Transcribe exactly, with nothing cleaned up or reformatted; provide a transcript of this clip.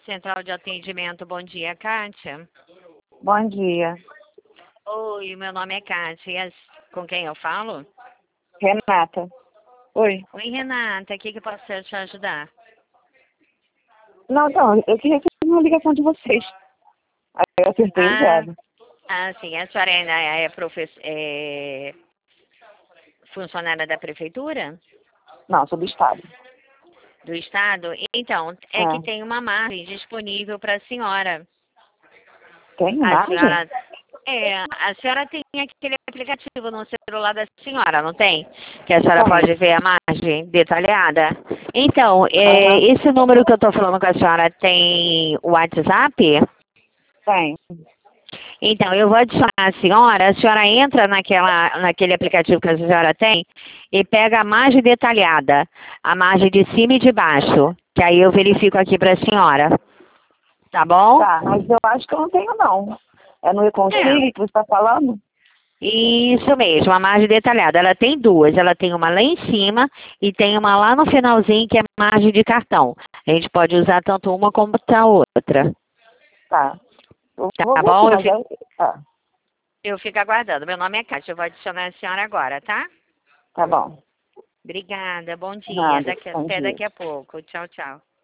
Central de Atendimento, bom dia, Kátia. Bom dia. Oi, meu nome é Kátia. Com quem eu falo? Renata. Oi. Oi, Renata, o que, que eu posso te ajudar? Não, não, eu queria ter uma ligação de vocês. Aí eu acertei o Ah, zero. ah, sim, a senhora é, é, profe- é funcionária da prefeitura? Não, sou do estado. Do estado? Então, é que É. tem uma margem disponível para a senhora. Tem A margem? senhora, é, a senhora tem aquele aplicativo no celular da senhora, não tem? Que a senhora Tem. pode ver a margem detalhada. Então, é, Aham. esse número que eu estou falando com a senhora tem WhatsApp? Tem. Então, eu vou adicionar a senhora, a senhora entra naquela, naquele aplicativo que a senhora tem e pega a margem detalhada, a margem de cima e de baixo, que aí eu verifico aqui para a senhora. Tá bom? Tá, mas eu acho que eu não tenho, não. É no É. Reconcilie que você está falando? Isso mesmo, a margem detalhada. Ela tem duas. Ela tem uma lá em cima e tem uma lá no finalzinho que é margem de cartão. A gente pode usar tanto uma como a outra. Tá. Eu vou Tá ver aqui, bom? Eu mas fico, é... Tá, eu fico aguardando. Meu nome é Kátia. Eu vou adicionar a senhora agora, tá? tá bom. Obrigada. Bom dia. Nada, Daqui, bom até dia. daqui a pouco. Tchau, tchau.